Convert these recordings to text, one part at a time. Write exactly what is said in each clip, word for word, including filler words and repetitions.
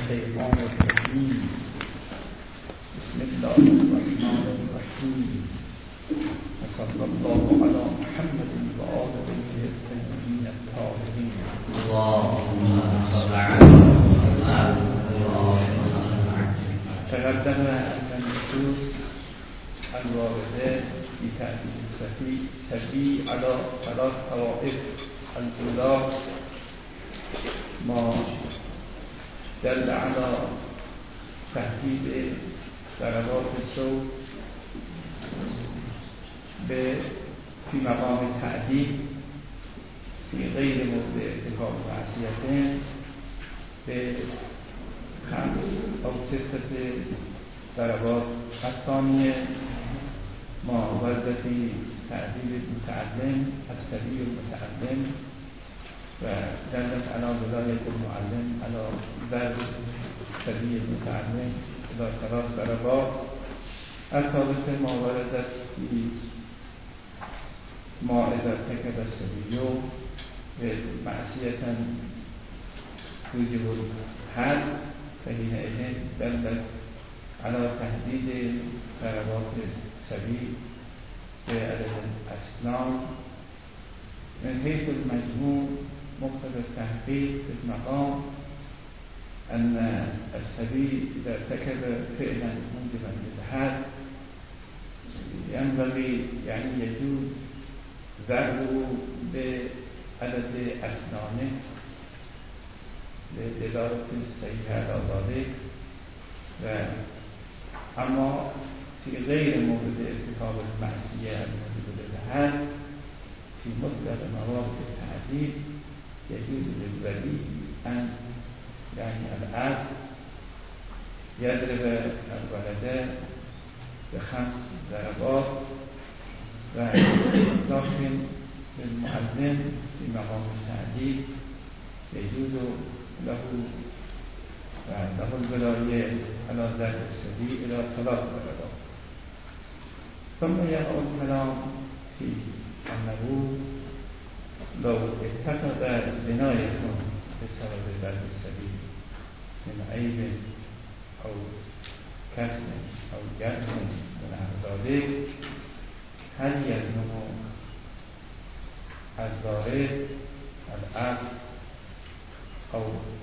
الشیطان الرجیم بسم الله الرحمن الرحیم صلی الله علی محمد و آله الطیبین الطاهرین اللهم صل علی محمد تقدم أن النصوص الواردة في تعديل السبي على ثلاث طوائف. الأولى ما دل على تهديد ضربات الصوت في مقام التعديل في غير مورد ارتكاب معصيتين بخمس أو ستة ضربات. الثانية ما ورد في تعديل المتعلم السبي المتعلم ودلت على ولاية المعلم على ضرب السبي المتعلم إلى ثلاث ضربات. الثالثة ما ورد في ما إذا ارتكب السبي معصية توجب الحد فحينئذ دلت على تهديد ضربات السبي بعدد الأسنان. من حيث المجموع مقتضى التحقيق في المقام أن السبي إذا ارتكب فعلا موجبا للحد ينبغي يعني يجوز ضربه بعدد أسنانه لدلالة الصحيحة على ذلك. أما في غير مورد ارتكاب المعصية الموجبة للحد في مطلق موارد التعديل يجوز للولي أن يعني الأب يضرب الولد بخمس ضربات ولكن للمعلم في مقام التعديل يجوز له له الولاية على ضرب السبي إلى ثلاث ضربات. ثم يقع الكلام في أنه لو اتخذ جناية بسبب ضرب السبي من عيب أو كسر أو جرح ونحو ذلك هل يلزم الضارب الأب أو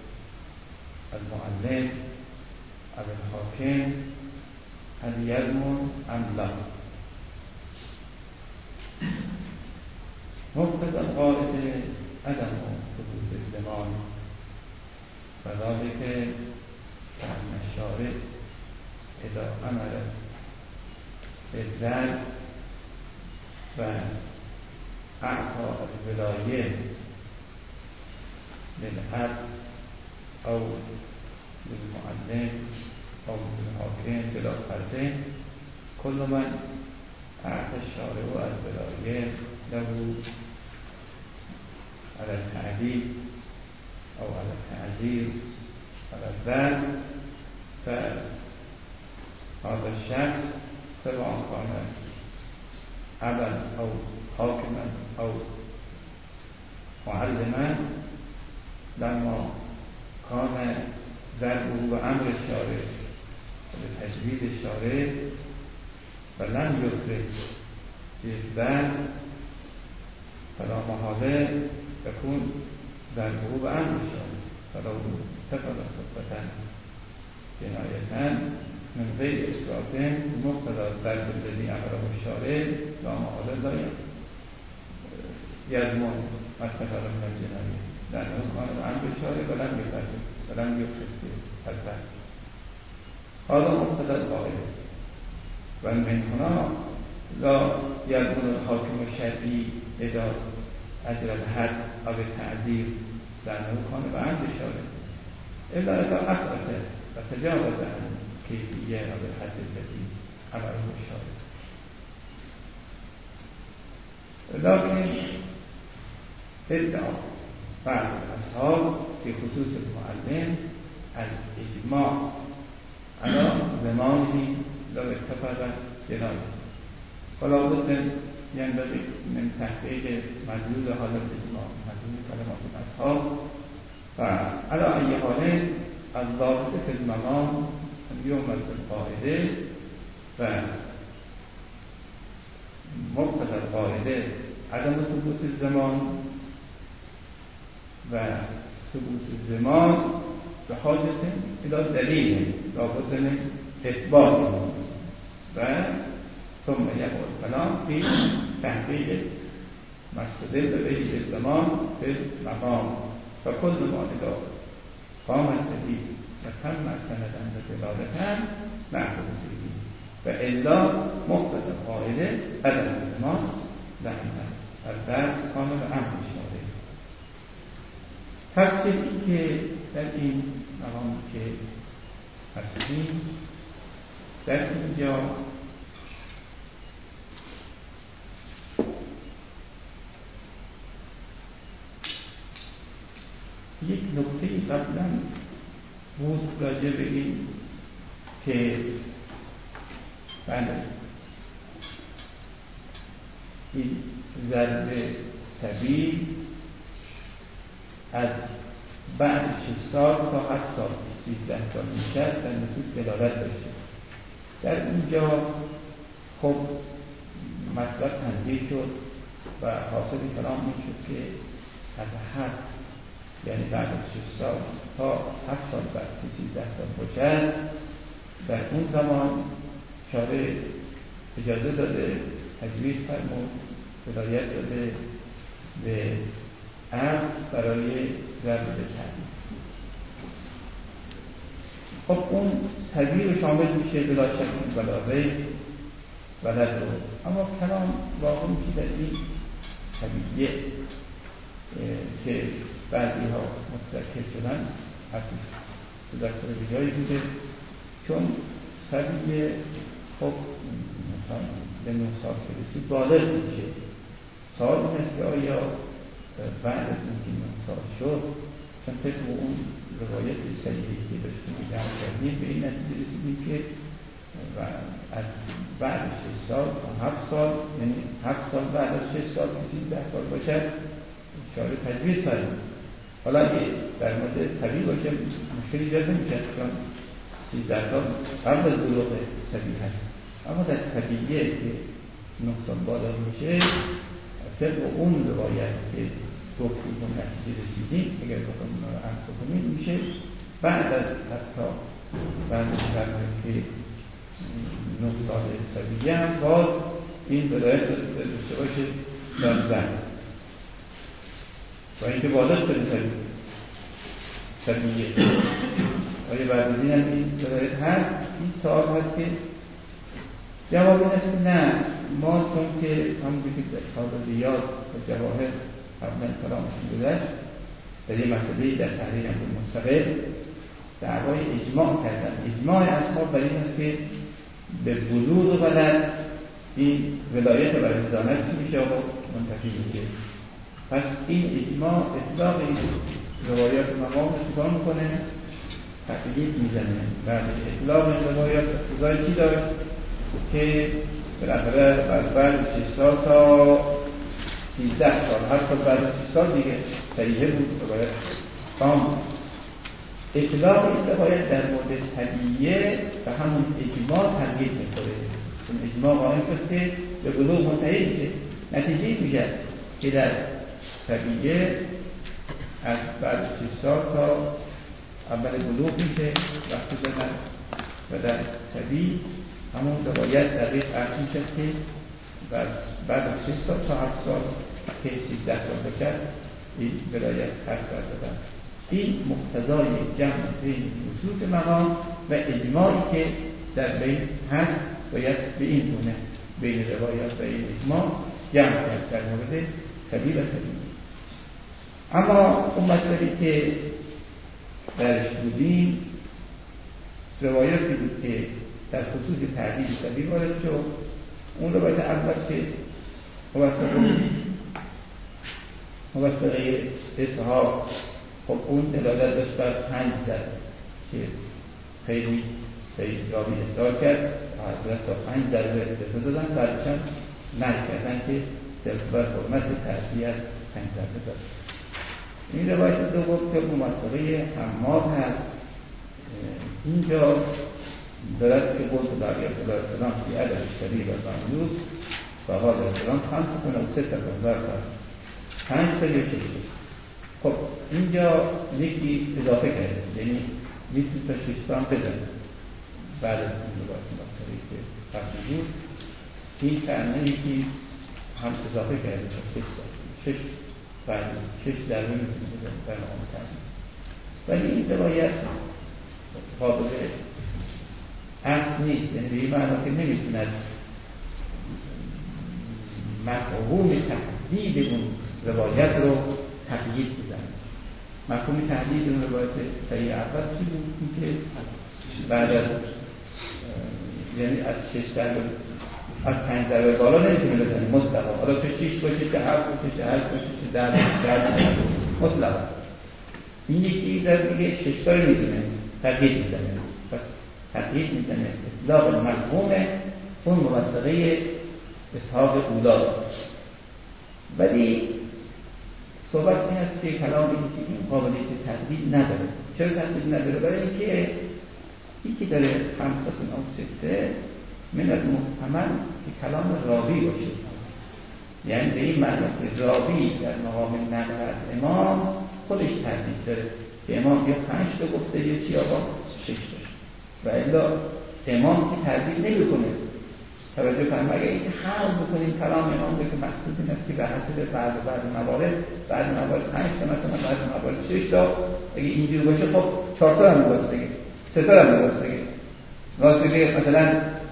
المعلم أو الحاكم هل يلزم أم لا؟ مقتضى القاعدة عدم حدوث الزمان وذلك أن الشارع إذا أمر بالضرب وأعطى الولاية للأب أو للمعلم أو للحاكم بلا فرق كل من أعطى الشارع الولاية له على التعديل أو على التعزير على الضرب فهذا الشخص سواء كان أبا أو حاكما أو معلما لما كان ضربه بأمر الشارع وبتجويد الشارع فلم يخرج بالضرب فلا محالة يكون ضربه بأمر الشارع فلو اتخذ خطبة جناية من غير إسراف مقتضى الضرب الذي أمره الشارع لا محالة لا يضمن ما اتخذ من الجناية لأنه كان بأمر الشارع ولم يضرب ولم يخرج بالضرب. هذا مقتضى القاعدة. ومن هنا لا يضمن الحاكم الشرعي إذا أجرى الحد أو التعذير لأنه كان بأمر الشارع إلا إذا أثبت وتجاوز عن كيفية أو الحد الذي أمره الشارع. لكن ادعى بعض الأصحاب في خصوص المعلم الإجماع على زمانه لو اتفق جناية فلا بد ينبغي من تحقيق مدلول هذا الإجماع مدلول كلمات الأصحاب. فعلى أي حال الضابط فی المقام یعمل بالقاعده و مقتضی القاعده عدم ثبوت الزمان و ثبوت الزمان به حاجت الى دلیل لابد من اثبات و ثم یقول کلام فی تحقیق مستدل به الزمان فی المقام و کل ما اذا قام الدلیل و تم سندن و دلالتاً معقول به و الا مقتضی القاعده عدم الزمان لعنه البعض کامل امر شده. تفصیلی که در این مقام که هستیم در اینجا یک نکته قبلا بود راجع به این که بله این ضرب طبیعی از بعد شش سال تا هفت سال سیزده سال میشد در نصوص دلالت داشته. در اینجا خب مطلب تنظیر شد و حاصل کلام این شد که از هفت یعنی بعد از شش سال تا هفت سال بعد سیزده سال باشد در اون زمان شارع اجازه داده تجویز فرمود ولایت داده به عقد برای ضرب طبیعی. خب اون طبیعی رو شامل میشه بلا شک بلاغه ولد رو، اما کلام واقع میشه در این طبیعیه که بعضی ها متذکر شدن حسیش متذکر به جایی بوده چون طبیعیه خب مثلا به نه سال که رسید بالغ میشه. سال مثل آیا بعد از اینکه نه سال شد چون طبق اون روایت صحیحی که داشتیم بیان کردیم به این نتیجه رسیدیم که از بعد شش سال تا هفت سال یعنی هفت سال بعد از شش سال که سیزده سال باشد شارع تجویز فرمود. حالا اگه در مورد طبیعی باشه مشکلی ایجاد نمی‌شود چون سیزده سال قبل از بلوغ طبیعی هست، اما در طبیعیه که نه سال بالغ میشه طبق اون روایت که گفتیم اون نتیجه رسیدیم اگر بخوایم اونا رو عرض کنیم میشه بعد از حتی بعد از که نه سال طبیعی هم باز این ولایت داشته باشه در زن و اینکه بالغ شده طبیعیه. آیا بعد از این هم این ولایت هست؟ این سوال هست که جواب این است نه، ما چون که همون که در کتاب ریاض و جواهر قبلا کلامشون گذشت در یه مسئله در تحریر امر مستقل دعوای اجماع کردن. اجماع اصحاب برای این است که به بلوغ ولد این ولایت و رضانت میشه و منتفی میشه. پس این اجماع اطلاق این روایات مقام رو چیکار میکنه؟ تقیید میزنه. بعد اطلاق این روایات اقتضای چی داشت؟ که بالاخره از بعد شش سال تا سیزده سال هر سال بعد شش سال دیگه صحیحه بود روایت کام. اطلاق این روایت در مورد طبیعیه و همون اجماع تنقیح میکنه چون اجماع قائم شد که به بلوغ منتهی میشه. نتیجه میشه که در طبیعیه از بعد شش سال تا اول بلوغ میشه وقتی زدن و در طبیعی همون روایت دقیق عرض میشه که بعد از شش سال تا هفت سال که سیزده سال بکرد این ولایت عرض دادن. این مقتضای جمع بین نصوص مقام و اجماعی که در بین هست باید به این گونه بین روایات و این اجماع جمع کرد در مورد طبیعی و طبیعی. اما اون مطلبی که درش بودیم روایاتی بود که در خصوص تعدیل طبیعی وارد شد. اون روایت اول که موثقه اسحاق خب اون دلالت داشت بر پنج زد که خیلی خیلی راوی اصرار کرد حضرت تا پنج ضربه استفاده دادن بعدش هم نهی کردن که بر حرمت تعدیل پنج ضربه داشت. این روایت دوم که موثقه حماد هست اینجا دارد که قلت بقیه خدا السلام فی عدد شریف و معمول و حال السلام خمس کن و سه تکن برخواست پنج تا یا شش. خب اینجا یکی اضافه کرده، یعنی میتونی تا شش تا هم بزنه بعد از این لباس مختاری که قبل بود. این کرنه یکی هم اضافه کرده تا شش تا شش بعد شش در روی میتونی بزنه در مقام کرنه. ولی این روایت قابل اصل نیست، یعنی به این معنی که نمیتوند مفهوم تحدید اون روایت رو تقیید بزنه. مفهوم تحدید اون روایت صحیح اول چی بود؟ که بعد از یعنی از شش در از پنج در بالا نمیتونه بزنه مطلقا، حالا تو شیش باشه، چه هفت باشه، چه هشت باشه، چه در باشه مطلقا. این یکی در دیگه شش تایی میتونه تقیید میزنه، تقیید میزنه اطلاق مفهوم اون موثقه اسحاق اولا. ولی صحبت این است که کلام این که این قابلیت تقیید نداره. چرا تقیید نداره؟ برای اینکه یکی داره خمسه و سته من المحتمل که کلام راوی باشه، یعنی به این معنی که راوی در مقام نقل از امام خودش تقیید داره که امام یا پنج تا گفته یا چی آقا شش تا، و الا امام که تقیید نمی‌کنه. توجه فرمایید اگه این حل بکنیم کلام امام رو که مقصود این است که به حسب بعض بعض موارد بعض موارد پنج تا مثلا بعض موارد شش تا، اگه اینجوری باشه خب چهار تا هم درست بگه، سه تا هم درست بگه، واسه که مثلا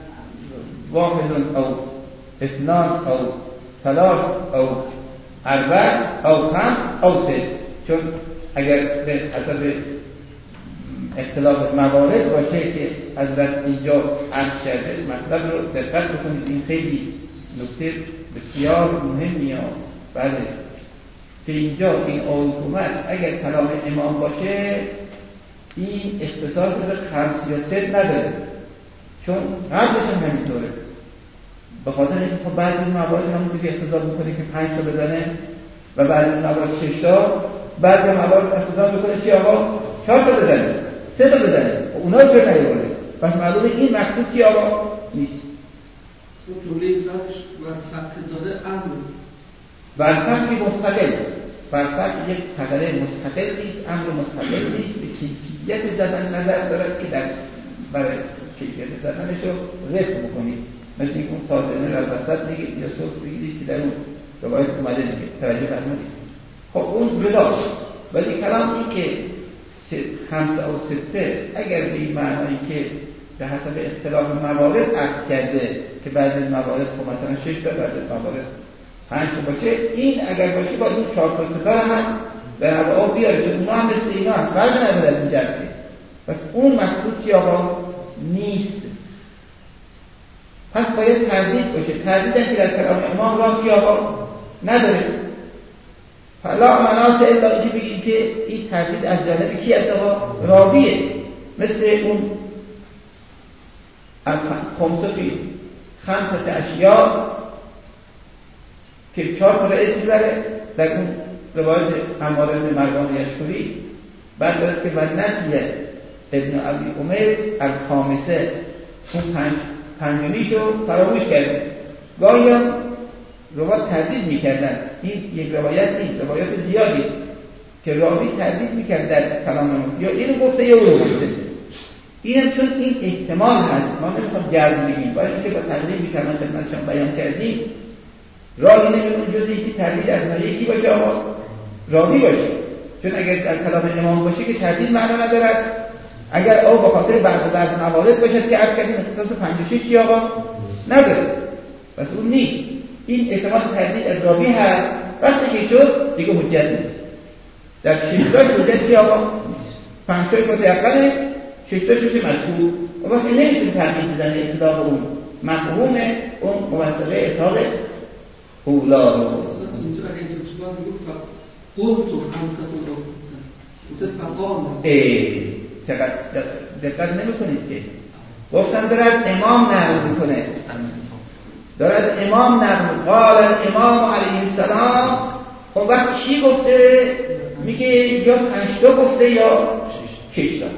واحد او اثنان او ثلاث او اربع او خمس او سه، چون اگر به حسب اختلاف موارد باشه که حضرت اینجا عرض کرده مطلب رو دقت بکنید. این خیلی نکته بسیار مهمیه. بله که اینجا این حکومت اگر کلام امام باشه این اختصاص به خمس یا ست نداره، چون قبلش هم همینطوره. به خاطر اینکه خب بعضی موارد همون که اختصاص میکنه که پنج تا بزنه و بعضی موارد شش تا، بعضی موارد اختصاص میکنه چی آقا چهار تا بزنه، سه تا بزنه، اونا رو چه نیوره. پس معلومه این مقصود چی آقا نیست. جمله بعدش ورفق داده امر ورفق مستقل، ورفق یک خبر مستقل نیست، امر مستقل نیست. به کیفیت زدن نظر دارد که در برای کیفیت زدنش رو رفت بکنید، مثل اینکه اون تازنه رو وسط بگید یا صوت بگیدید که در اون روایت اومده دیگه. توجه فرمایید. خب اون جداست. ولی کلام این که خمسه او سته اگر به این معنایی که به حسب اختلاف موارد عقد کرده که بعضی موارد خب مثلا شش تا بعضی موارد پنج تا باشه، این اگر باشه باید اون چهار تا ستا هم به هوا بیاره، چون اونا هم مثل اینا هم فرق نداره از این جهت. پس اون مقصود چی آقا نیست. پس باید تردید باشه. تردید هم که در کلام امام راه چی آقا نداره. فلا مناس الا اینجا بگیم که این تردید از جانب کی است آقا؟ راویه. مثل اون خمسه خمسه اشیاء که چهار تا اسم بره در اون روایت عمار بن مروان یشکری، بعد دارد که ونسیه ابن ابی عمر الخامسه، اون پنج پنجمیشو فراموش کرده. گاهی هم روایت تردید میکردن. این یک روایت نیست، روایت زیادی که راوی تردید میکرد در کلام یا اینو گفته یا اونو گفته. اینم چون این احتمال هست، ما نمیخوام گرد بگیم، باید اینکه با تقریب میکنم خدمتشان بیان کردیم، راوی نمیدون جز اینکه تردید از نوع یکی باشه آقا راوی باشه، چون اگر در کلام امام باشه که تردید معنا ندارد. اگر او به خاطر بعض بعض موارد باشه که عرض کردیم اختصاص پنج و شش آقا نداره، پس اون نیست. این احتمال تردید از راوی هست. وقتی که شد دیگه حجت نیست. در شش تا حجت چی آقا پنج تاش متيقنه، شش تاش میشه مشهور. و وقتی نمیتونه تردید بزنه اطلاق اون مفهوم اون موثقه اسحاق اولا رو. اینجا اگه دوستان میگفت قلت و خمسه و دوست فقام ای چقدر دقت نمیکنید که گفتم دارد امام نقل میکنه، دارد امام نقل قال امام علیه السلام. خب وقت چی گفته؟ میگه یا پنج تا گفته یا شش تا.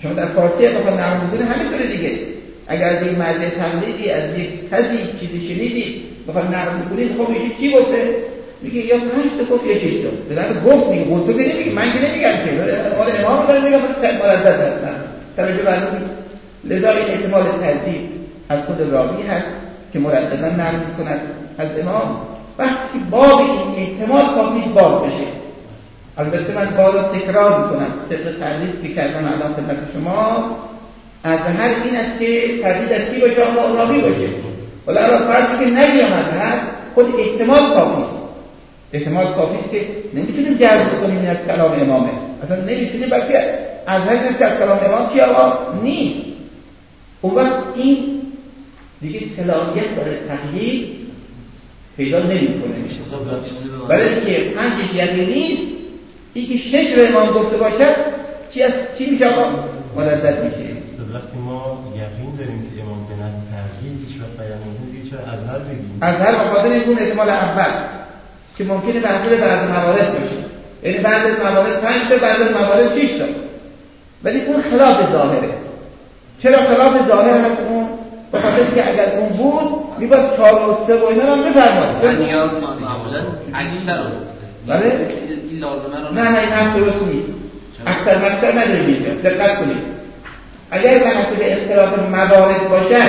شما در فارسی بخواد نقل بکنید همینطوره دیگه. اگر از یک مرجع تقلیدی از یک کسی چیزی شنیدید بخواد نقل بکنید، خب میشه چی گفته؟ میگه یا پنج تا گفت یا شش تا. در گفت میگه گفت تو که نمیگه، من که نمیگم که آره امام داره میگه خود مردد هستن توجه فرمودید. لذا این احتمال تردید از خود راوی هست که مرددا نقل میکند از امام. وقتی باب این احتمال کافی باز بشه، البته من باز تکرار میکنم طبق تردید که کردم الان خدمت شما، از هر این است که تردید از کی باشه؟ آقا راوی باشه. ولی الان فرضی که نگیم از هر خود احتمال کافی است. احتمال کافی است که نمیتونیم جزم کنیم این از کلام امامه، اصلا نمیتونیم، بلکه از هر این از کلام امام کی آقا نیست. اون وقت این دیگه صلاحیت برای تقیید پیدا نمیکنه میشه. برای اینکه پنجش یقین نیست، این که شش رو امام گفته باشد چی از چی میشه آقا؟ مردد میشه. وقتی ما یقین داریم که امام به نحو ترجیح هیچ وقت بیان نمی‌کنه، چرا از هر بگیم؟ از هر بخاطر این احتمال اول که ممکنه بعضی بعض موارد باشه، یعنی بعضی از موارد پنج تا، بعضی از موارد شش تا، ولی اون خلاف ظاهره. چرا خلاف ظاهر هست اون؟ بخاطر که اگر اون بود میباید چهار و سه و اینا هم بفرماد. نیاز معمولا اکثر رو بله؟ این لازمه رو نه نه این هم درست نیست. اکثر مکثر نداره میشه. دقت کنید. اگر بحث به اختلاف موارد باشد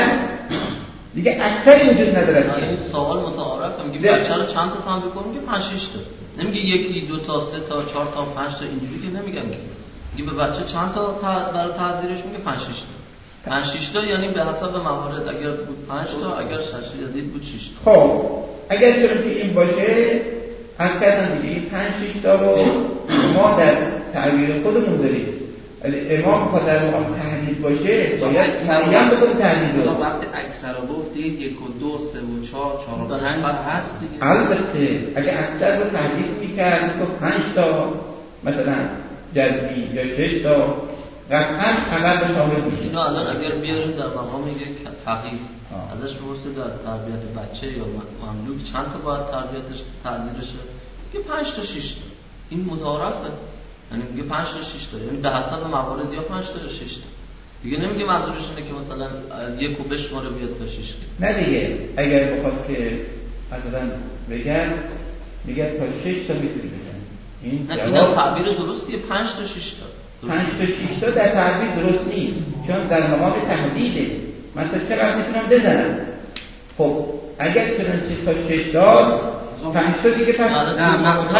دیگه اکثری وجود نداره. این سوال متعارف هم میگه بچه رو چند تا تمرین کنیم که پنج شش تا. نمیگه یکی دو تا سه تا چهار تا پنج تا اینجوری که نمیگم که. میگه به بچه چند تا برای تعذیرش میگه پنج شش تا. پنج شش تا یعنی به حسب موارد، اگر بود پنج تا، اگر شش یزید بود شش تا. خب اگر چون که این باشه هر کردن دیگه این پنج شش تا رو ما در تعبیر خودمون داریم. ولی امام خود در مقام تحدید باشه باید مریم بکنه تحدید رو. وقتی اکثر رو گفتید یک و دو سه و چهار چهار و پنج هست دیگه. البته اگه اکثر رو تحدید میکرد تو پنج تا مثلا جذبی یا شش تا قطعا عقل شامل میشه. اینو الان اگر بیاریم در مقام یک فقیه ازش بپرسید در تربیت بچه یا مملوک چند تا باید تربیتش تعدیلشه؟ که پنج تا شش تا. این متعارفه. یعنی میگه پنج تا شش تا، یعنی به حسب موارد یا پنج تا یا شش تا. دیگه نمیگه منظورش اینه که مثلا یک و بشماره بیاد تا شش تا. نه دیگه اگر بخواد که مثلا بگن میگه تا شش تا میتونی بگن. این جواب تعبیر درستیه پنج تا شش تا. پنج تا شش تا در تعبیر درست نیست، چون در مقام تحدیده. مثلا چقدر میتونم بزنم؟ خب اگر چون سه تا شش تا پنج تا دیگه پس نه مقصد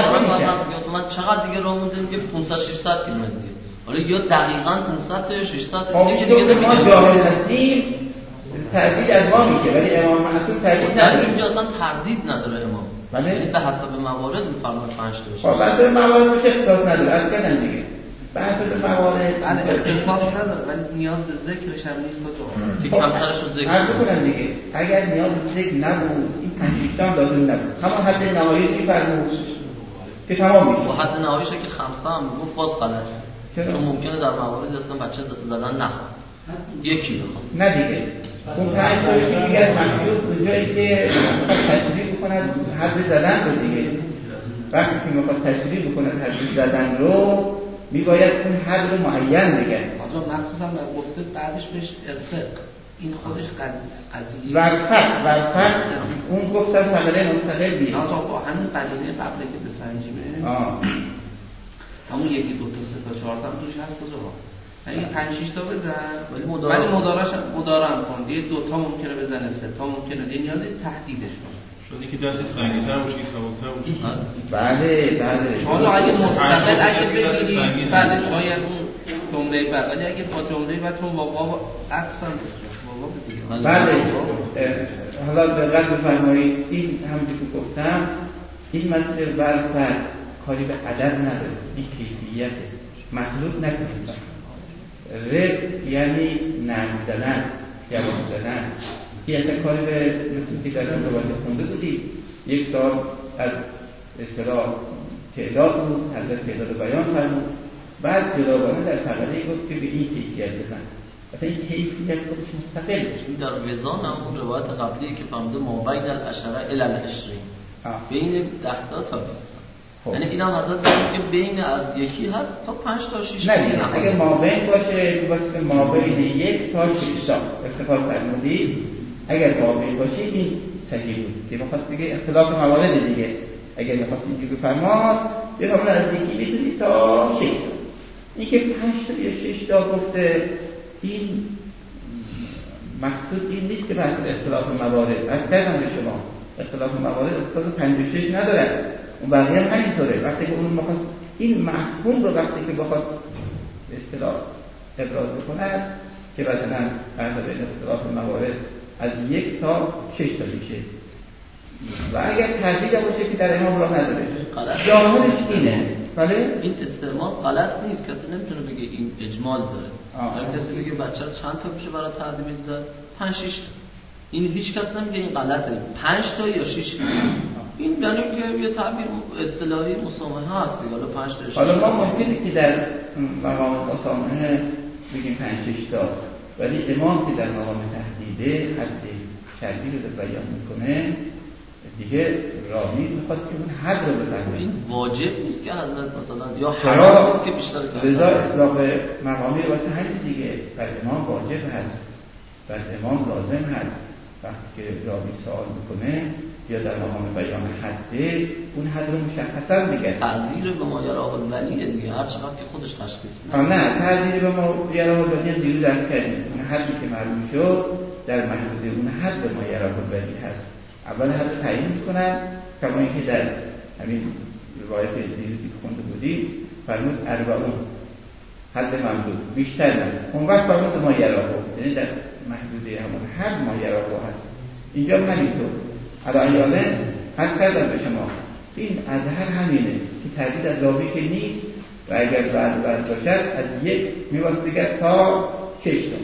من چقدر دیگه راه مونده میگه پانصد ششصد کیلومتر دیگه. حالا یا دقیقاً پانصد تا یا ششصد تا دیگه دیگه ما جاهل هستیم تردید از ما میشه، ولی امام معصوم تردید نداره. اینجا اصلا تردید نداره امام. ولی به حسب موارد میفرماد پنج تا. خب بحث موارد میشه اختصاص نداره. از کردن دیگه بحث موارد اختصاص نداره ولی نیاز به ذکرش هم نیست تو. که کمترش رو ذکر عرض کنم دیگه. اگر نیاز به ذکر نبود این پنج تا لازم نبود. همون حد نهایی میفرمود که تمام میشه. و حد نهاییش که خمسه هم میگفت باز غلطه. چون ممکنه در موارد اصلا بچه زدن نخواد. یکی بخواد. نه دیگه. اون پنج تا دیگه از مخصوص اونجایی که تشریح بکند حد زدن رو دیگه. وقتی که میخواد تشریح بکند حد زدن رو میباید اون حد رو معین بگه. آجا مخصوصا گفته بعدش بهش ارفق. این خودش قضیه ورفق ورفق اون گفتن فقره مستقل بیه. نه تا همین قضیه قبل که به سنجیبه همون یکی دو تا سه تا چهار تا توش هست کجا با این پنج شش تا بزن ولی مدارش مدارم کن دیگه دو تا ممکنه بزنه سه تا ممکنه دیگه نیازی تهدیدش کنه شده که درس سنگین‌تر باشه سبک‌تر باشه. بله بله حالا اگه مستقل اگه بگیری بعد شاید اون جمله بعد ولی اگه با جمله بعد چون واقعا اصلا بله حالا دقت بفرمایید این هم که گفتم این مسئله ورفق کاری به عدد نداره، این کیفیت مطلوب نکنید. رب یعنی نرم زدن جواب زدن این اصلا کاری به مثل که در اون روایت خونده بودید یک سال از اصطلاح تعداد بود حضرت تعداد بیان فرمود بعد جداگانه در فقره گفت که به این کیفیت بزن اصلا این کیفیت خودش مستقل این در وزان هم اون روایت قبلی که فرموده ما بین العشره الی العشرین بین ده تا تا بیست یعنی این هم حضرت که بین از یکی هست تا پنج تا شش. نه اگه مابین باشه واسه مابین یک تا شش تا استفاده فرمودید. اگر مابین باشه این صحیح بود که بخواست دیگه اختلاف موارد دیگه. اگر بخواست اینجوری فرماد یه کاملا از یکی میتونید تا شش تا. این که پنج تا یا شش تا گفته این مقصود این نیست که بحث اختلاف موارد. از کردم به شما اختلاف موارد اختلاف پنج و شش نداره. اون بقیه هم همینطوره. وقتی که اون مخواست این مفهوم رو وقتی که بخواد اصطلاح ابراز بکنه که مثلا فرق بین اختلاف موارد از یک تا شش تا میشه و اگر تردید باشه که در امام راه نداره ظاهرش اینه. بله این استعمال غلط نیست. کسی نمیتونه بگه این اجمال داره. اگه کسی بگه بچه رو چند تا میشه برای تردید زد پنج شش تا این هیچ کس نمیگه این غلطه. پنج تا یا شش تا این یعنی که یه تعبیر اصطلاحی مسامحه هست دیگه. حالا پنج تا حالا ما ممکنه که در مقام مسامحه بگیم پنج شش تا ولی امام که در مقام تهدیده حد شرعی رو بیان میکنه دیگه راوی میخواد که اون حد رو بفهمه. این واجب نیست که حضرت مثلا یا حرام نیست که بیشتر کنه. لذا اطلاق مقامی واسه همین دیگه بر امام واجب هست بر امام لازم هست. وقتی که راوی سوال میکنه یا در مقام بیان حده اون حد رو مشخصا میگه. تعذیر به ما یراه الولی دیگه هر چقدر که خودش تشخیص میده. نه تعذیر به ما یراه الولی هم دیروز درک کردیم. اون حدی که معلوم شد در محدود اون حد ما یراه الولی هست. اول حد تعیین میکنن کما اینکه در همین روایت دیروزی که خونده بودیم فرمود اربعون حد ممدود بیشتر نه. اون وقت فرمود ما یراه یعنی در محدوده همون حد ما یراه هست. اینجا همینطور علایانه حد کردم به شما این از هر همینه که تردید از راوی که نیست و اگر بعد بعد باشد از یک میواست دیگر تا شش تا.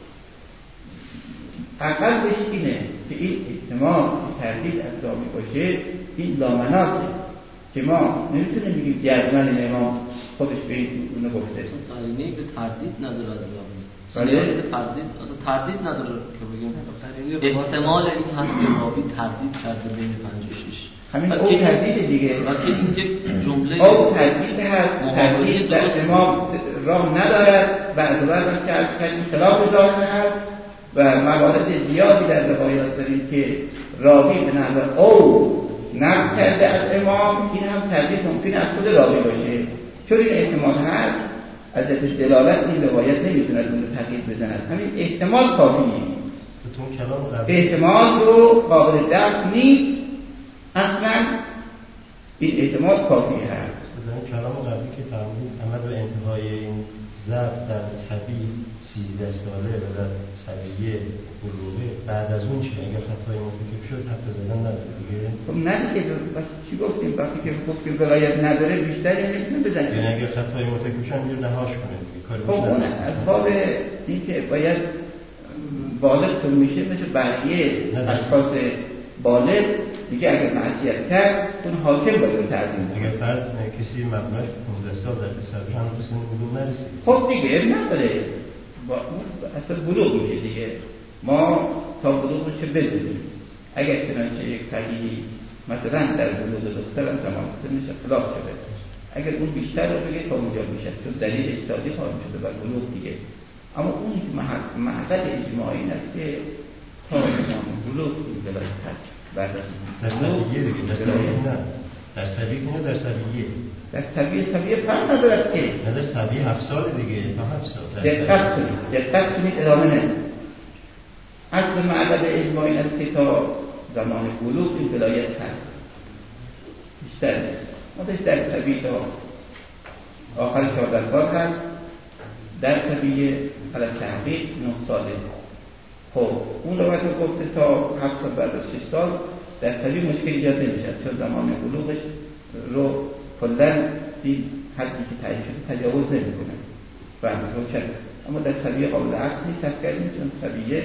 اقلش اینه که این احتمال تردید از راوی باشه این لامناته که ما نمیتونیم بگیم جزمن امام خودش به این اونو گفته تعیینی به تردید نداره از راوی. ولی به تردید تردید نداره که بگیم احتمال این هست که راوی تردید کرده بین پنج و شش. همین او تردید دیگه. وقتی این یک جمله او تردید هست. تردید در امام راه ندارد بعد بعد هم که از کردیم خلاف ظاهر هست و موارد زیادی در روایات داریم که راوی به نظر او نقل کرده از امام. این هم تردید ممکن از خود راوی باشه چون این احتمال هست از دلالت این روایت نمیتونه اون رو تغییر بزند. همین احتمال کافیه. احتمال رو قابل دفع نیست اصلا این احتمال کافی هست. کلام قبلی که فرمودید اما به انتهای این ضبط در صبی سیزده ساله و در صبیه بلوغه بعد از اون چی اگر خطای مرتکب شد حتی بدن نداره دیگه؟ خب نه دیگه بس چی گفتیم وقتی که گفتیم ولایت نداره بیشتر یعنی نمیتونه بزنه. یعنی اگر خطای مرتکب شد میگه نهاش کنه دیگه کاری خب اون از باب این که باید بالغ تو میشه مثل بقیه اشخاص بالغ دیگه اگر معصیت کرد اون حاکم باید اون تعظیم کنه. اگر فرض کسی مبناش پانزده سال در پسرش هم تو سن بلوغ نرسید خب دیگه نداره با اون اصلا بلوغ میشه دیگه. ما تا بلوغ میشه بدونیم اگر چنانچه یک تغییری مثلا در بلوغ دختر هم تمام سنش اختلاف شده اگر اون بیشتر رو بگه تا اونجا میشه چون دلیل اجتهادی خواهد شده بر بلوغ دیگه. اما اون معقد اجماعی این است که تا بلوغ این ولایت هست بعد از در سبیه دیگه در سبیه نه در سبیه کنه در سبیه در سبیه سبیه فرق ندارد که نه در سبیه هفت سال دیگه تا هفت سال دقت کنید دقت کنید ادامه نه اصل معقد اجماعی است که تا زمان بلوغ این ولایت هست بیشتر نیست. مدش در سبیه تا آخر چهارده سال هست در طبیعه علی تحقیق نه ساله. خب اون رو باید گفته تا هفت سال بعد از شش سال در طبیعه مشکل ایجاد نمیشد چون زمان بلوغش رو کلاً این حدی که تعیین شده تجاوز نمیکنه فهمید روشن. اما در طبیعه قابل عقل نیست کردیم چون طبیعه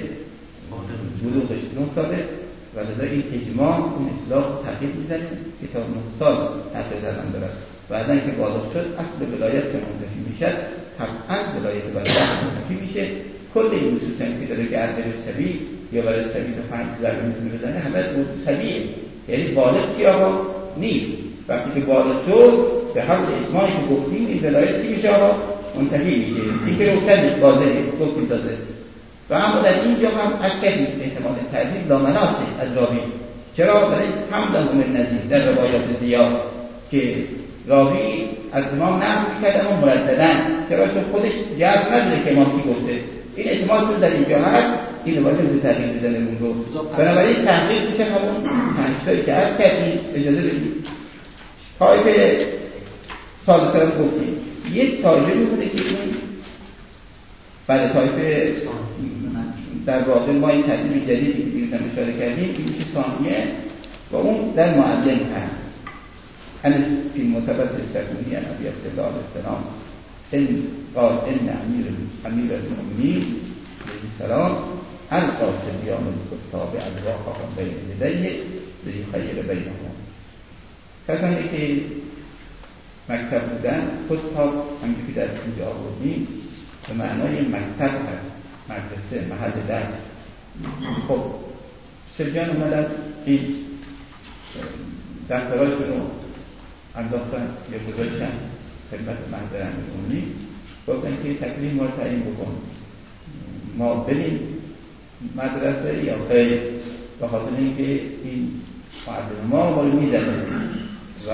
بلوغش نه ساله و لذا این اجماع اون اصلاح تحقیق میزنیم که تا نه سال حد زدن دارد. بعدا که بالغ شد اصل ولایت که منتفی میشد طبعا ولایت ولایت منتفی میشه. کل این نصوصی که داره گرده سبی یا برای سبی تا پنج ضربه میتونه بزنه همه بود سبیه یعنی بالغ که آقا نیست وقتی که بالغ شد به حد اجماعی که گفتیم این ولایت چی میشه منتهی میشه. این که روشن نیست، واضحه، گفتیم تازه. و اما در اینجا هم اکدی احتمال تردید لامناسه از راوی. چرا؟ برای حمله من نظیر در روایات زیاد که راوی از امام نقل میکرد اما مرددن، چرا؟ چون خودش جرم نداره که امام کی گفته. این احتمال تو در اینجا هست، این روایت رو تغییر بزنه اون رو. بنابراین تحقیق میشه همون پنجتایی که از کردیم. اجازه بدید طایفه سالسه رو گفتیم. یک طایفه بوده که این بعد طایفه در واقع ما این ترتیب جدیدی که بیرون اشاره کردیم این میشه ثانیه و اون در معلم هست. انس فی متبت سکونی نبی عبدالله علیه السلام ان قال ان امیر امیر المؤمنین علیه السلام القا صبیان الکتاب الواقعهم بین یدیه لیخیر بینهم. کسانی که مکتب بودن کتاب همچون که در اینجا آوردیم به معنای مکتب هست، مدرسه، محل درس. خب صبیان اومدن این دفترهاشون رو انداختن یا گذاشتن خدمت محضر امیرالمؤمنین، گفتن که تکلیف ما رو تعیین بکن، ما بریم مدرسه یا غیر، به خاطر اینکه این معلم ما ما رو میزنه. و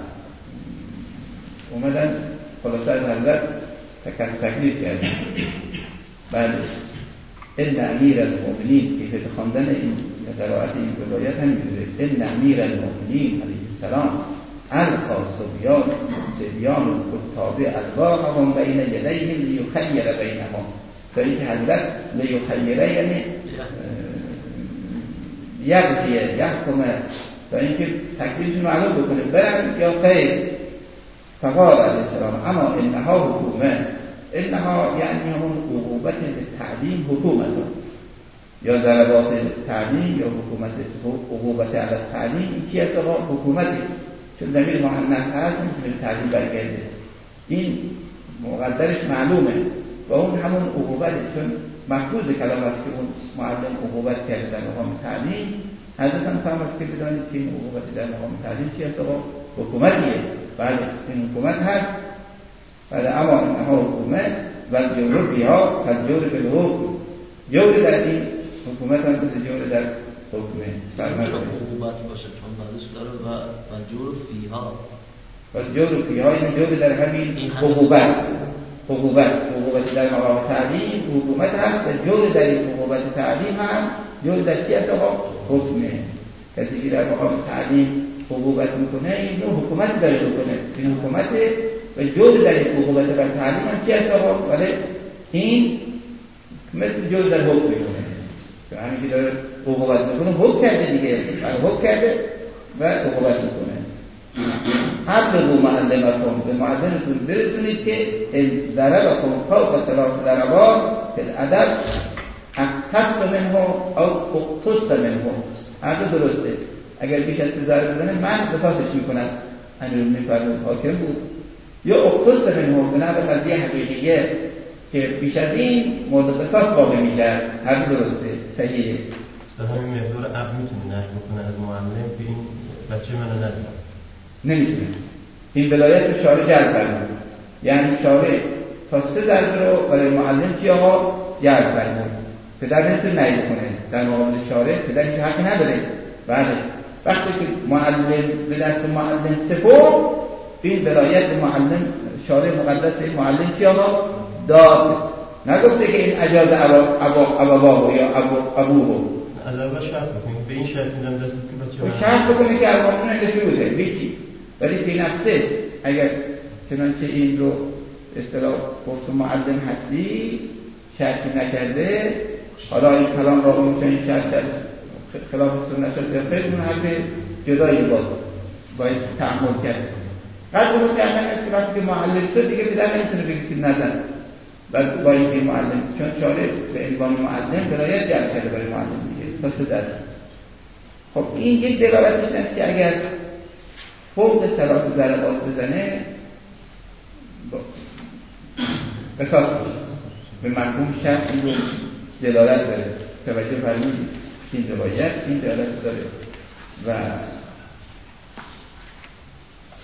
اومدن خلاصه از حضرت تکلیف کردن. بله ان امیر المؤمنین که به خواندن این قرائت این روایت هم میگه ان امیر المؤمنین علیه السلام القا صبیان صبیان الکتاب الواقعهم بین یدیهم لیخیر بینهم. تا اینکه حضرت لیخیره یعنی یقضیه یحکمه، تا اینکه تکلیفش معلوم بکنه برن یا خیر. فقال علیه السلام اما انها حکومه، انها یعنی همون عقوبت تعلیم حکومت یا ضربات تعلیم یا حکومت عقوبت علی تعلیم. این چی هست؟ حکومتی، چون ضمیر مؤنث هست میتونه تعلیم برگرده. این مقدرش معلومه و اون همون عقوبت، چون مفروض کلام است که اون معلم عقوبت کرده در مقام تعلیم. حضرت هم فرمود که بدانید که این عقوبت در مقام تعلیم چی هست؟ حکومتیه. بله این حکومت هست. بله اما اینها حکومت و جور بیها و جور بالحکم، جور در این حکومت هم بسه جور در حکمه. فرمود حکومت باشه چون بعدش داره و و جور فیها و جور فیها این جور در همین حکومت حکومت حکومت در مقام تعلیم حکومت هست و جور در این حکومت تعلیم هم جور در چی هست؟ حکمه. کسی که در مقام تعلیم حکومت میکنه این نوع حکومت داره بکنه، این حکومت و جور در این حکومت بر تعلیم هم چی هست؟ ولی این مثل جور در حکم میکنه، که همین که داره حکومت میکنه حکم کرده دیگه، حکم کرده و حکومت میکنه. حبلغوا معلمکم، به معلمتون برسونید که ضربکم فوق ثلاث ضربات فی الادب اقتص منه او اقتص منه. هر دو درسته، اگر بیش از سه ضربه بزنه من قصاصش میکنم. امیرالمؤمنین فرمود حاکم بود. یا اقتص منه به نحو قضیه حقیقیه که بیش از این مورد قصاص واقع میشه. هر دو درسته، صحیحه. در همین مقدار اب میتونه نهی بکنه از معلم که این بچه منو نزن؟ نمیتونه. این ولایت شارع جلب فرمود، یعنی شارع تا سه ضربه رو برای معلم چی آقا جلب فرمود. پدر نمیتونه نهی کنه در مقابل شارع، پدر هیچ حقی نداره. بله وقتی که معلم به دست معلم سپرد، این ولایت معلم شارع مقدس معلم چی آقا داد، نگفته که این اجازه ابواه یا ابوه. از اول شرط بکنید به این شرط میدم دست که بچه شرط بکنه که اربابون نکشی بوده بیچی، ولی فی نفسه اگر چنانچه این رو اصطلاح فرص معلم هستی شرطی نکرده، حالا این کلام را اون این شرط کرد خلاف سنت شد یا خیلی اون حرف جدایی باز باید تحمل کرد. قدر کردن است که وقتی که معلم شد دیگه پدر نمیتونه بگید که نزن بعد با این معلم، چون شارع به عنوان معلم ولایت جلب کرده برای معلم دیگه تا سه درجه. خب این یک دلالتش است که اگر فوق ثلاث ضربات بزنه قصاص میشه، به مفهوم شرط این رو دلالت داره. توجه فرمودید این روایت این دلالت داره. و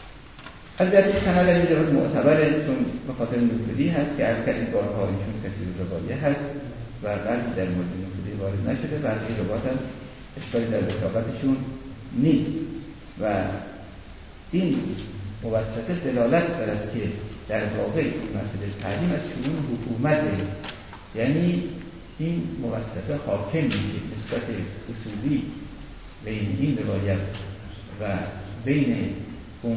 البته سند اینجا معتبره، چون به خاطر نفوذی هست که از کسی بارها ایشون کسی روایه هست و قلبی در مورد نفوذی وارد نشده و این روایت هم اشکالی در وثاقتشون نیست و این موثقه دلالت دارد که در واقع این مسئله تعلیم از شؤون حکومته، یعنی این موثقه حاکم میشه نسبت اصولی بین این روایت و بین اون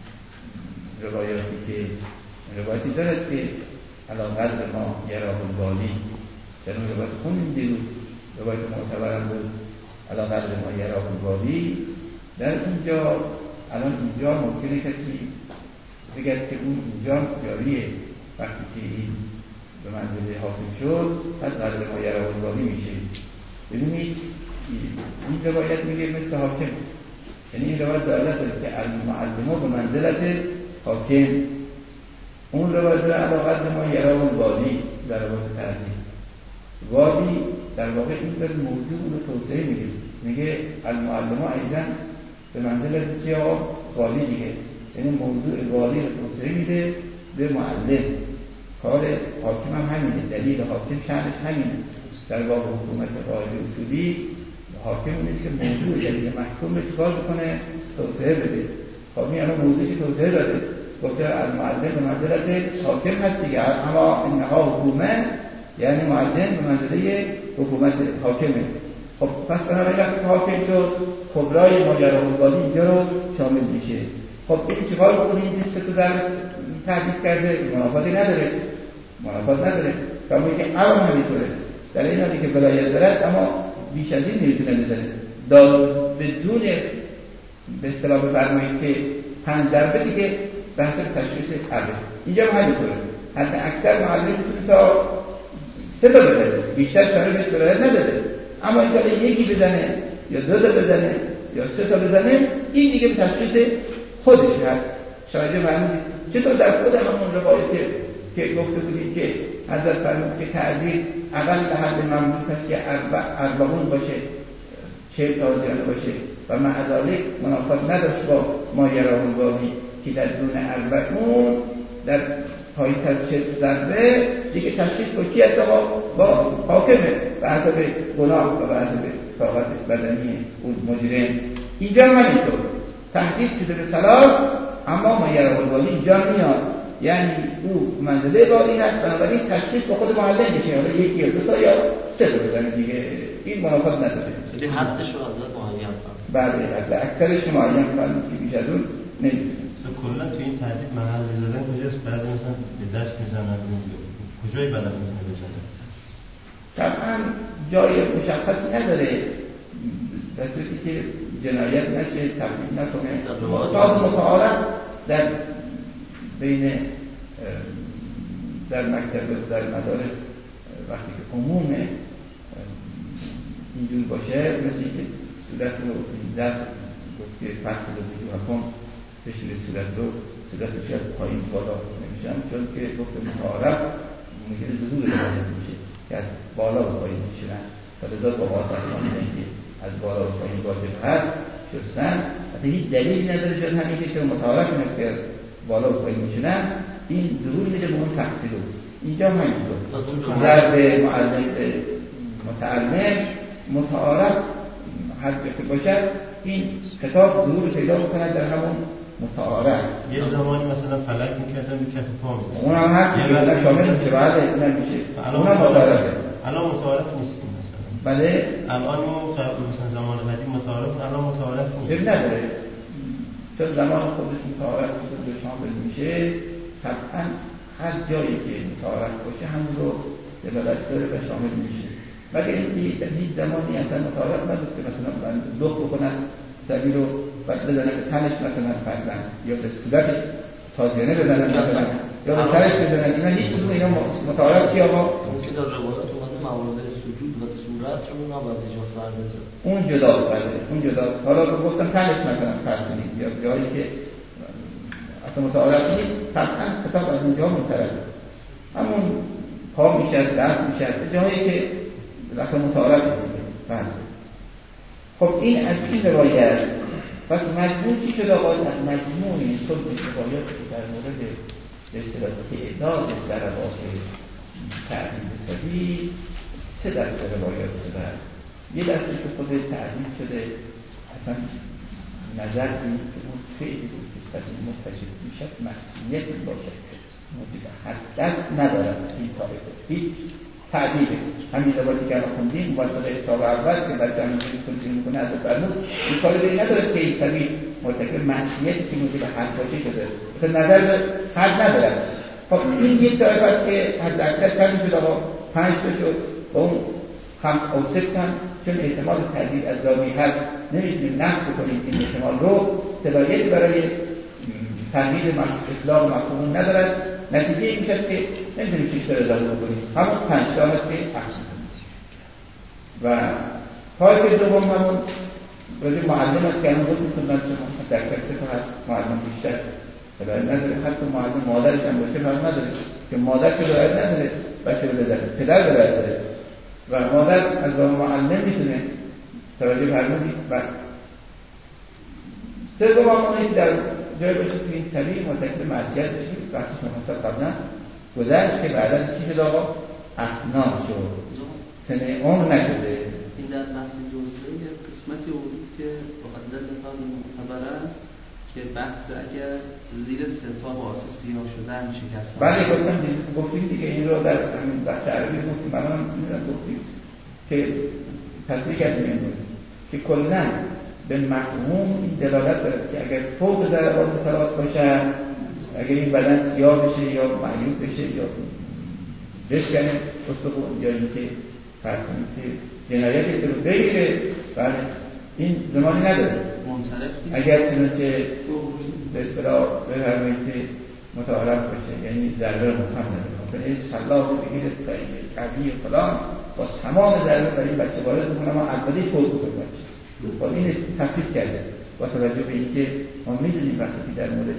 روایاتی که روایتی دارد که علاقه ما یراه الوالی در اون روایت خونیم دیروز روایت معتبرم بود علاقه ما یراه الوالی. در اینجا الان اینجا ممکنه کسی بگد که اون اینجا جاریه وقتی که این به منزله حاکم شد پس قلب ما یراه الوالی میشه. ببینید این روایت میگه مثل حاکم، یعنی این روایت دارد که المعلمه به منزلت حاکم، اون روایت در علاقه ما یراه الوالی در روایت تعدیل والی در واقع این در موضوع رو توسعه میگه میگه المعلمه ایضا به منزلت چیا والی دیگه، یعنی موضوع والی رو توسعه میده به معلم. کار حاکم هم همینه، دلیل حاکم شأنش همینه در واقع حکومت قائد اصولی حاکم نیست که موضوع دلیل محکوم رو چکار بکنه توسعه بده. خب این الان موضوعی توسعه داده گفته المعلم به منزلت حاکم هست دیگه، اما اینها حکومت یعنی معلم به منزله حکومت حاکمه. خب پس بنابراین وقتی حاکم شد کبرای ما یراه الوالی اینجا رو شامل میشه. خب این چیکار بکنیم؟ این سه تا در تحدید کرده منافاتی نداره منافات نداره کما که الان همینطوره در این حالی که ولایت دارد اما بیش از این نمیتونه بزنه داد بدون به اصطلاح بفرمایید که پنج ضربه دیگه بحث تشخیص عربه اینجا هم همینطوره. حتی اکثر معلم میتونه تا سه تا بزنه بیشتر شاره بهش ولایت نداره، اما اینجا یکی بزنه یا دو تا بزنه یا سه تا بزنه این دیگه به تشخیص خودش هست. شاید معلومه چطور در خود همون روایتی که گفته بودیم که حضرت فرمود که تعدیل اقل به حد مملوک است که اربعون باشه چهل تا زیاده باشه و معذالک منافات نداشت با ما یراه الوالی که در دون اربعون در پایین از چهل ضربه دیگه تشخیص با کی هست؟ با حاکمه به حسب گناه و به حسب طاقت بدنی اون مجرم. اینجا همینطور تحدید شده به ثلاث، اما ما یراه الوالی اینجا میاد یعنی او منزله والی هست، بنابراین تشخیص با خود معلم میشه حالا یکی یا دو تا یا سه تا بزنه دیگه این منافات نداره. یعنی حدش رو حضرت معین فرمود. بله از اکثرش معین فرمود که بیش از اون نمیشه. کلا تو این تحدید محل زدن کجاست؟ بعضی مثلا به دست میزنن کجای بدن میتونه بزنه؟ طبعا جای مشخصی نداره در صورتی که جنایت نشه تبدیل نکنه تا متعارف در بین در مکتب در مدارس وقتی که عموم اینجور باشه مثل که صورت رو دست گفت که فصل رو بگو حکم بشیر صورت رو صورت رو شاید پایین بالا نمیشن چون که گفت متعارف ممکنه ظهور روایت میشه که از بالا و پایین میشنن تا رضا با واضح کنیدن که از بالا و پایین واجب هست شستن حتی هیچ دلیل نداره شد همین که متعارف نفت که بالا و پایین میشنن این ظهور میده به اون تحصیل رو. اینجا هم اینطور ضرب معلم متعلم متعارف هر که باشد این خطاب ظهور پیدا بکنه در همون متعارف. یه زمانی مثلا فلک میکردن به کف پا میزن اون هم هست یه بلد شامل میشه بعد اون میشه اون هم متعارفه. الان متعارف نیستیم مثلا بله الان مثلا زمان قدیم متعارف الان متعارف نیست نداره چون زمان خودش متعارف به شامل میشه طبعا هر جایی که متعارف باشه همون رو دلالت داره و شامل میشه. ولی این در هیچ زمانی اصلا متعارف نداره که مثلا من لخ بکنن سبی رو بعد بزنن به تنش مثلا فرزن یا به صورتش تازیانه بزنن مثلا یا به سرش بزنن اینا هیچ کدوم اینا متعارف کی آقا؟ ممکن در روایات اومده موارد سجود و صورت رو اونا باید ایجا سر بزن اون جداست بله اون جداست. حالا که گفتم تنش مثلا فرض کنید یا جایی که اصلا متعارف نیست طبعا خطاب از اونجا منصرفه همون پا میشه دست میشه جایی که اصلا متعارف نیست. خب این از این روایت پس مجموع چی شد آقا؟ از مجموع این صلح روایات که در مورد به اصطلاح تعداد ضربات تعدیل صدی سه دسته روایات شده. یه دسته که خود تعدیل شده اصلا نظر این که اون فعلی بود که صدی متجد میشد مسئولیت باشد موجود حد دست ندارد این طایفه هیچ تعدیله. همین روایتی که الان خوندیم مواسط اصحاب اول که در جمعی کنیم میکنه از فرمود این کار دیگه نداره که این طبیع مرتکب معصیتی که موجب حد باشه شده مثلا نظر به حد ندارد. خب این یک طایفه است که حد اکثر کمی شد آقا پنج تا شد و اون خمس او ست هم چون احتمال تردید از راوی هست نمیتونیم نقص کنیم این احتمال رو صلاحیت برای تردید اطلاق مفهوم ندارد. نتیجه این میشد که نمیتونیم چیز رو اضافه بکنیم همون پنج تا هست که تقسیم کنیم. و پای دوم همون راجع معلم است که همون بود میتونم شما در کسی که هست معلم بیشتر برای نداره حتی معلم مادرش هم باشه فرق نداره که مادر که برای نداره بچه رو بداره پدر برای داره و مادر از راه معلم میتونه توجه فرمودید. و سوم همونه که در جای باشه که این طبیعی مرتکب معصیت بشید وقتی شما قبلا گذشت که بعد از چی شد آقا؟ اسناد شد سنه عمر نشده. این در بحث جزئی قسمتی بود که بقدر لطان معتبره که بحث اگر زیر ستا باعث سیاه شدن شکست. بله گفتم گفتیم دیگه این رو در همین بحث عربی گفتیم الان میدونم گفتیم که تصدیق کردیم این بود که کلاً به مفهوم این دلالت داره که اگر فوق ضربات ثلاث باشه اگر این بدن سیاه بشه یا معیوب بشه یا بشکنه استخوان یا اینکه فرقی که جنایتی رو بگیره بله این زمانی نداره اگر چنانچه به اصطلاح بفرمایید که متعارف بشه یعنی ضربه مفهم نداره این صلاح بگیره قوی فلان با تمام ضربه برای این بچه وارد میکنه ما اولی فوق بکنه بچه با این تفکیک کرده با توجه به اینکه ما میدونیم وقتی در مورد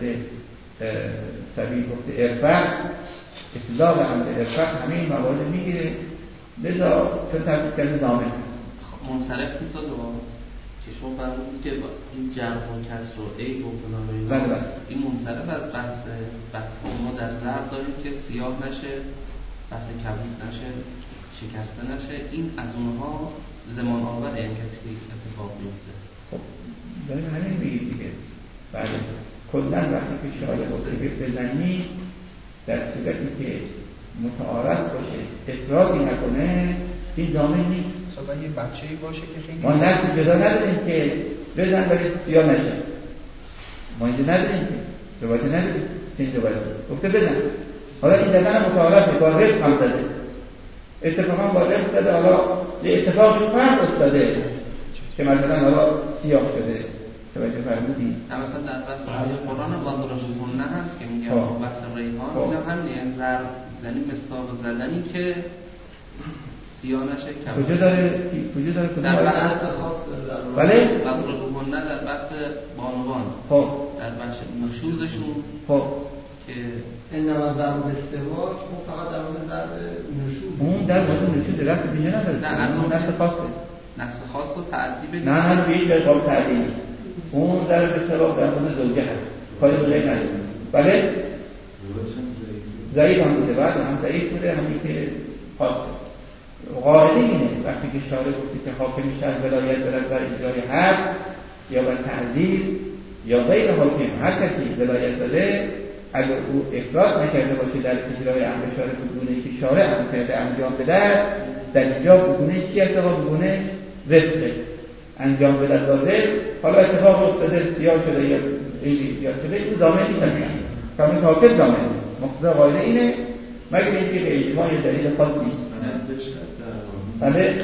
سبیل گفته ارفق اطلاق عمد ارفق همه این موارد میگیره لذا چون تفکیک کرده نامه منصرف نیست دوام که شما فرمودید که این جمع و کسر و عیب و فلان و این منصرف از بحث بحث ما در ضرب داریم که سیاه نشه بحث کبود نشه شکسته نشه این از اونها زمان آوره این کسی که اتفاق میفته. خب داریم همین میگید دیگه بله کلن وقتی که شاید بسیبه بزنی در صورتی که متعارض باشه اطلاقی نکنه این دامه نیست. مثلا یه بچه‌ای باشه که خیلی ما نفت جدا نداریم که بزن برای سیاه نشه ما اینجا نداریم که روایت نداریم که اینجا باید گفته بزن حالا این دفعه متعارض با رفت هم زده اتفاقا با رفت زده حالا یه اتفاقی فرق افتاده که مثلا حالا سیاه شده توجه فرمودی مثلا در بحث قرآن واضربوهن هست که میگه بحث ریحان اینم همین زر زنی مستاق زدنی که سیاه نشه کجا داره کجا داره در بحث خاص بله واضربوهن در بحث بانوان خب در بحث نشوزشون خب که انما ضرب استواء اون فقط در مورد ضرب نشوز اون در مورد نشوز رفت دیگه نداره نه اون نفس خاصه نفس خاص و تعدیب نه نه به هیچ وجه قابل تعدیل نیست اون در به سبب در مورد زوجه هست کاری به غیر نداره بله ضعیف هم بوده بعد هم ضعیف بوده همین که خاصه قاعده اینه وقتی که شارع گفته که حاکم شهر ولایت دارد بر اجرای حد یا بر تعزیر یا غیر حاکم هر کسی ولایت داده اگر او افراط نکرده باشه در اجرای امر شارع بگونه که شارع امر کرده انجام بده در اینجا بگونه چی اتفاق بگونه رفته انجام بده لازم حالا اتفاق افتاده سیاه شده یا سیاه شده این زامن نیست کامل حاکم زامن مقتضا قاعده اینه مگر اینکه به اجماع دلیل خاص نیست بله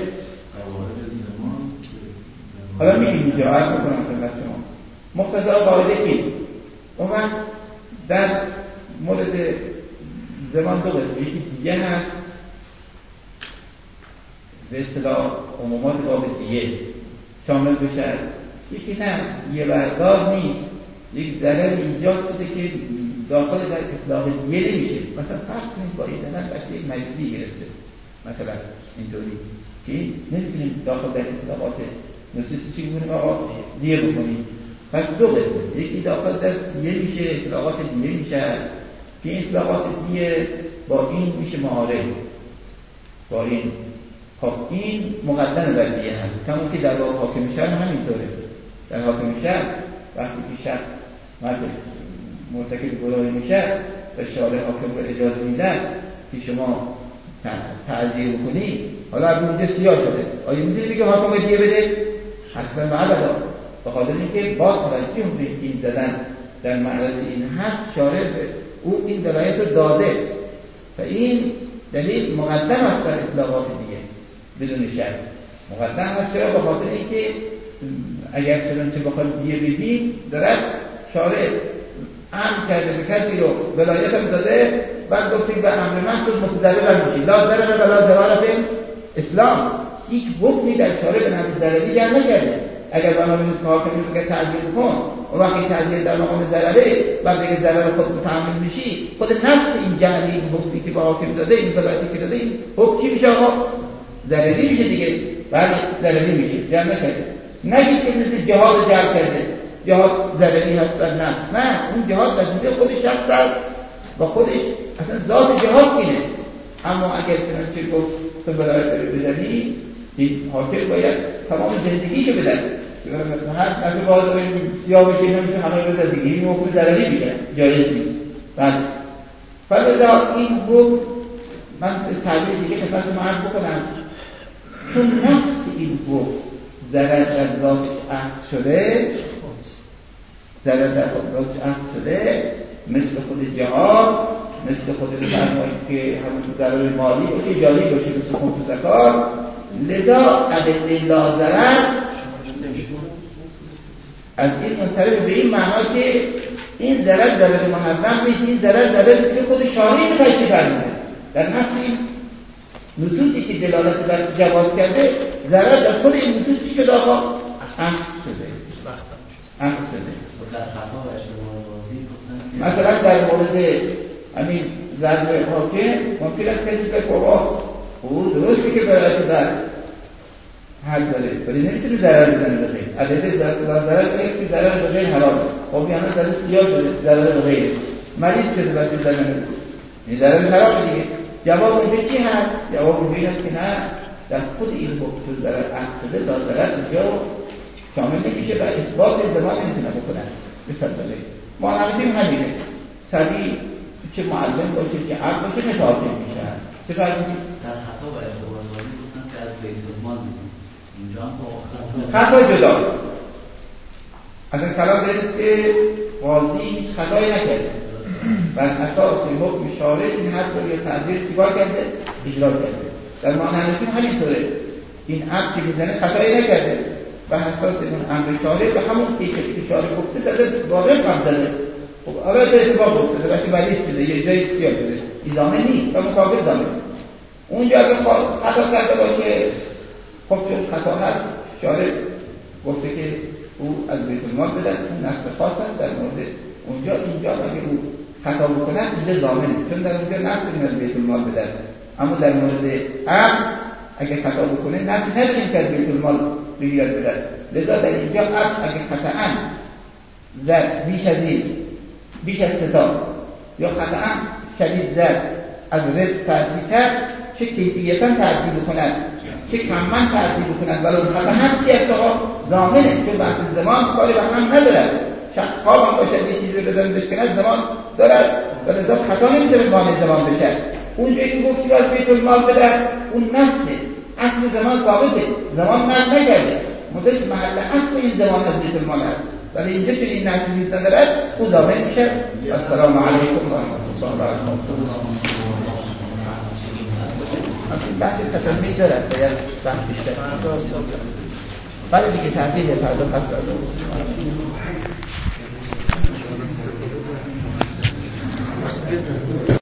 حالا میگیم اینجا عرض میکنم خدمت شما مقتضا قاعده این اون وقت در مورد زمان دو قسم یکی دیگه هست به اصطلاح عمومات باب دیگه شامل بشه یکی نه یه بردار نیست یک ضرر ایجاد شده که داخل در اطلاق دیگه نمیشه مثلا فرض کنید با این ضرر بچه یک مجزی گرفته مثلا اینطوری که نمیتونیم داخل در اطلاقات نصیص چی بکنیم آقا دیگه بکنیم پس دو قسمه، یکی داخل در دیه میشه، اطلاقات دیه میشه که این اطلاقات دیه با این میشه معارض با این. خب این مقدم بر دیه هست، کمون که در باب حاکم شهر همینطوره. در حاکم شهر وقتی که شخص مرد مرتکب گناهی میشه و شارع حاکم رو اجازه میدن که شما تعزیه بکنی، حالا از اونجا سیاه شده، آیا میدونی بگه حاکم دیه بده؟ حتما معبدا به خاطر اینکه باز توجه اون این زدن در معرض این هست، شارع او این دلایل رو داده و این دلیل مقدم است در اطلاقات دیگه بدون شک مقدم است. چرا؟ به خاطر اینکه اگر چنانچه بخواد دیگه بگیم دارد شارع امر کرده به کسی رو ولایت هم داده، بعد گفتیم به امر من تو متضرر میشی، لا ضرر ولا ضرار فی اسلام. هیچ حکمی در شارع به نفع ضرری جعل نکرده. اگر بنا به حکم حاکم میگه تعزیه کن، و وقتی تعزیه در مقام ضرره و دیگه ضرر خود متحمل میشی، خود نفس این جعلی این حکمی که به حاکم داده، این ولایتی که داده، این حکم چی میشه آقا؟ ضرری میشه دیگه. بله ضرری میشه، جعل نکرده. نگید که مثل جهاد جعل کرده، جهاد ضرری هست بر نفس. نه، اون جهاد وظیفه خودش شخص است و خودش اصلا ذات جهاد اینه. اما اگر چنانچه گفت تو ولایت بزنی، این حاکم باید تمام زندگیشو بدن. هر نفع باید سیاه بشه نمیشه همه رو زندگی این حکم ضرری میگن، جایز نیست. بله فلذا این حکم من تعبیر دیگه خدمت ما عرض بکنم، چون نفس این حکم ضرر در ذاتش عهد شده، ضرر در ذاتش عهد شده، مثل خود جهاد، مثل خود فرمایی که همون ضرر مالی باشه، جاری باشه، مثل خمس و زکات. لذا ادله لا ضرر از این منصرف به این معنا که این ضرر ضرر محرم نیست، این ضرر ضرر که خود شارع تشریح فرموده. در نفس این نصوصی که دلالت بر جواز کرده، ضرر در خود این نصوص چی شده آقا؟ عهد شده. عهد شده. مثلا در مورد همین ضرب حاکم ممکن است کسی بگه بابا او درسته که برای در حد داره ولی نمیتونه ضرر بزنه به غیر. عدد ضرر غیر که ضرر به غیر حرامه. خب یعنی ضرر سیاه شده، ضرر به غیر مریض شده وقتی زنه این ضرر حرام دیگه. جواب اینجا چی هست؟ جواب این است که نه، در خود این حکم ضرر عهد شده لا ضرر اینجا شامل نمیشه و اثبات زمان نمیتونه بکنن. مثلا ما نمیتونیم همینه سریع چه معلم باشه که عقل باشه متعاقب میشن. چه فرقی در خطا و اشتباه بازی گفتن که از بیت المال میدیم اینجا هم با خطا جدا از این کلام دارید که قاضی هیچ خطایی نکرده، بر اساس حکم شارع این حد رو یا تعزیر چیکار کرده؟ اجرا کرده. در معنی همینطوره، این عقل که میزنه خطایی نکرده، بر اساس اون امر شارع به همون کیفیتی که شارع گفته داده واقع هم داده. خب آره در اتفاق گفته وقتی ولی شده یه جایی سیاه شده ادامه نیست و مقابل ادامه. اونجا اگه خطا کرده باشه خب چون خطا هست شارع گفته که او از بیت المال بدن، اون نصف خاص هست در مورد اونجا. اینجا اگه او خطا بکنه اینجا ضامنه، چون در اونجا نصف از بیت المال بدن. اما در مورد عقل اگه خطا بکنه نصف نمیشه که از بیت المال بگیرد بدن. لذا در اینجا عقل اگه خطاً زد بیش از این بیش از ستا یا خطاً شدید زد از رزق تعدیل کرد، چه کیفیتاً تعدیل بکنند چه کماً تعدیل بکنند ولی خطاً هم چی است آقا؟ ضامنه، چون بحث زمان کاری به هم ندارد. شخص خواب هم باشد یه چیزی رو بزن بشکند زمان دارد و لذا خطا نمیتونه مانع زمان بشد. اونجایی که گفتی که از بیت المال بدن اون نفسه اصل زمان ثابته، زمان مرد نکرده، مدت محل اصل این زمان از بیت المال هست، ولی اینجا که این نفسی نیست ندارد او ضامن میشه. السلام علیکم و رحمت الله و برکاته. این بحث تطمیع دارد باید بحث بیشتر ولی دیگه تحصیل فردا پس دارد.